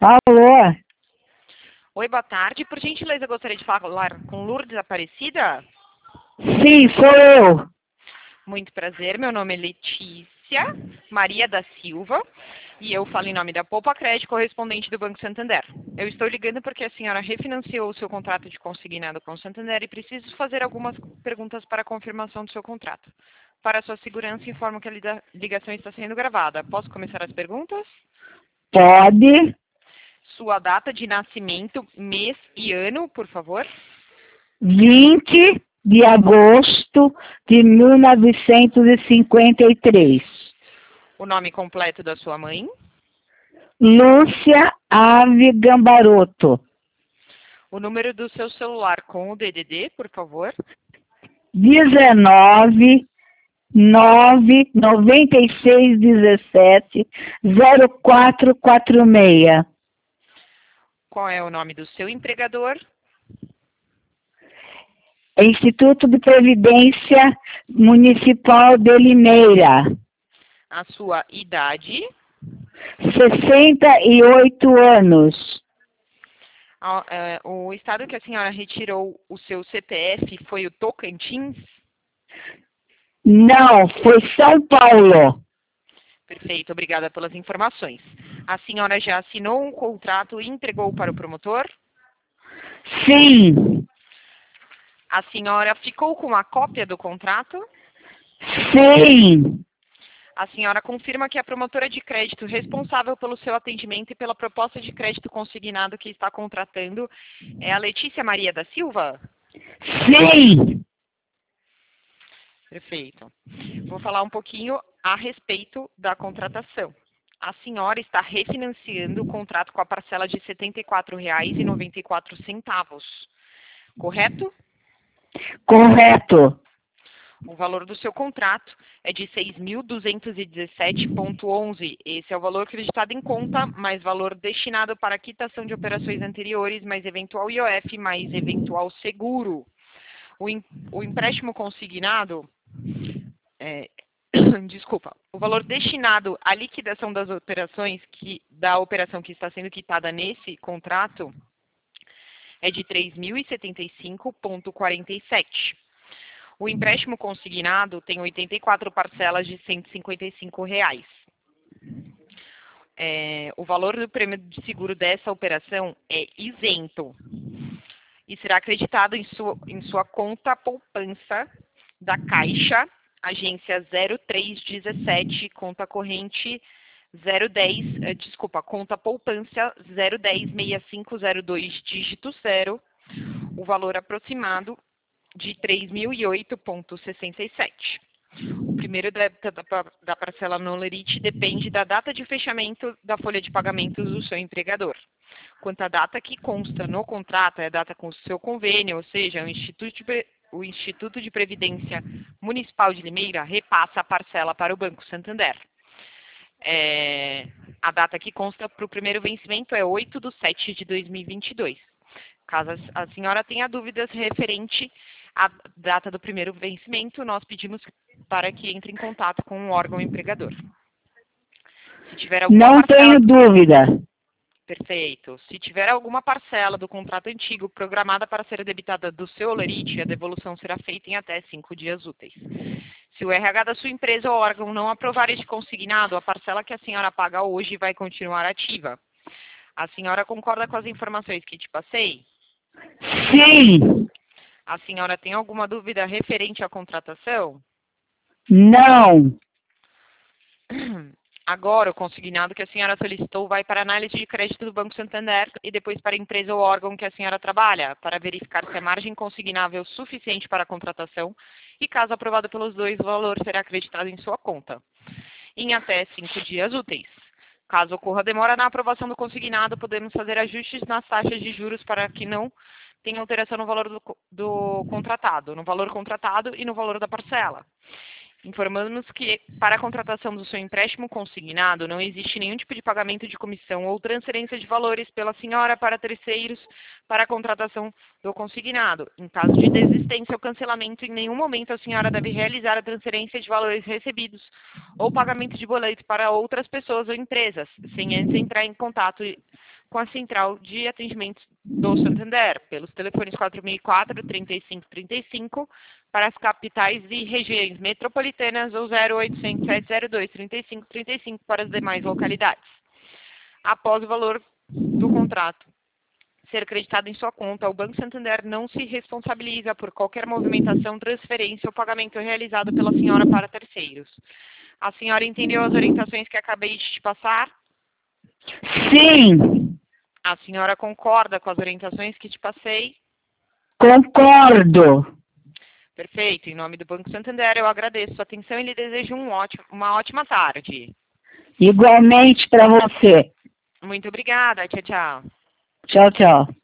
Alô? Oi, boa tarde. Por gentileza, eu gostaria de falar com Lourdes Aparecida. Sim, sou eu. Muito prazer, meu nome é Letícia Maria da Silva e eu falo em nome da Poupa Crédito, correspondente do Banco Santander. Eu estou ligando porque a senhora refinanciou o seu contrato de consignado com o Santander e preciso fazer algumas perguntas para a confirmação do seu contrato. Para a sua segurança, informo que a ligação está sendo gravada. Posso começar as perguntas? Pode. Sua data de nascimento, mês e ano, por favor. 20 de agosto de 1953. O nome completo da sua mãe. Lúcia Ave Gambaroto. O número do seu celular com o DDD, por favor. 19 9 96 17 0446. Qual é o nome do seu empregador? Instituto de Previdência Municipal de Limeira. A sua idade. 68 anos. O estado que a senhora retirou o seu CPF foi o Tocantins? Não, foi São Paulo. Perfeito, obrigada pelas informações. A senhora já assinou um contrato e entregou para o promotor? Sim. A senhora ficou com a cópia do contrato? Sim. A senhora confirma que a promotora de crédito responsável pelo seu atendimento e pela proposta de crédito consignado que está contratando é a Letícia Maria da Silva? Sim. Perfeito. Vou falar um pouquinho a respeito da contratação. A senhora está refinanciando o contrato com a parcela de R$ 74,94, correto? Correto. O valor do seu contrato é de 6.217,11. Esse é o valor acreditado em conta, mais valor destinado para quitação de operações anteriores, mais eventual IOF, mais eventual seguro. O empréstimo consignado... Desculpa. O valor destinado à liquidação das operações, da operação que está sendo quitada nesse contrato, é de 3.075,47. O empréstimo consignado tem 84 parcelas de R$ 155. O valor do prêmio de seguro dessa operação é isento e será acreditado em sua conta poupança da Caixa, agência 0317, conta corrente 010, conta poupança 0106502, dígito 0, o valor aproximado de 3.008,67. O primeiro débito da parcela no Lerite depende da data de fechamento da folha de pagamentos do seu empregador. Quanto à data que consta no contrato, é a data com o seu convênio, ou seja, o Instituto de Previdência Municipal de Limeira repassa a parcela para o Banco Santander. A data que consta para o primeiro vencimento é 8/7/2022. Caso a senhora tenha dúvidas referente à data do primeiro vencimento, nós pedimos para que entre em contato com o órgão empregador. Se tiver alguma Não parcela... tenho dúvida. Perfeito. Se tiver alguma parcela do contrato antigo programada para ser debitada do seu Olerite, a devolução será feita em até 5 dias úteis. Se o RH da sua empresa ou órgão não aprovar este consignado, a parcela que a senhora paga hoje vai continuar ativa. A senhora concorda com as informações que te passei? Sim. A senhora tem alguma dúvida referente à contratação? Não. Agora, o consignado que a senhora solicitou vai para a análise de crédito do Banco Santander e depois para a empresa ou órgão que a senhora trabalha, para verificar se a margem consignável é suficiente para a contratação e, caso aprovado pelos dois, o valor será acreditado em sua conta, em até 5 dias úteis. Caso ocorra demora na aprovação do consignado, podemos fazer ajustes nas taxas de juros para que não tenha alteração no valor do contratado, no valor contratado e no valor da parcela. Informamos que, para a contratação do seu empréstimo consignado, não existe nenhum tipo de pagamento de comissão ou transferência de valores pela senhora para terceiros para a contratação do consignado. Em caso de desistência ou cancelamento, em nenhum momento a senhora deve realizar a transferência de valores recebidos ou pagamento de boleto para outras pessoas ou empresas, sem antes entrar em contato com a central de atendimento do Santander, pelos telefones 4004-3535, para as capitais e regiões metropolitanas, ou 0800 702 3535 para as demais localidades. Após o valor do contrato ser creditado em sua conta, o Banco Santander não se responsabiliza por qualquer movimentação, transferência ou pagamento realizado pela senhora para terceiros. A senhora entendeu as orientações que acabei de te passar? Sim. A senhora concorda com as orientações que te passei? Concordo. Perfeito. Em nome do Banco Santander, eu agradeço sua atenção e lhe desejo uma ótima tarde. Igualmente para você. Muito obrigada. Tchau, tchau. Tchau, tchau.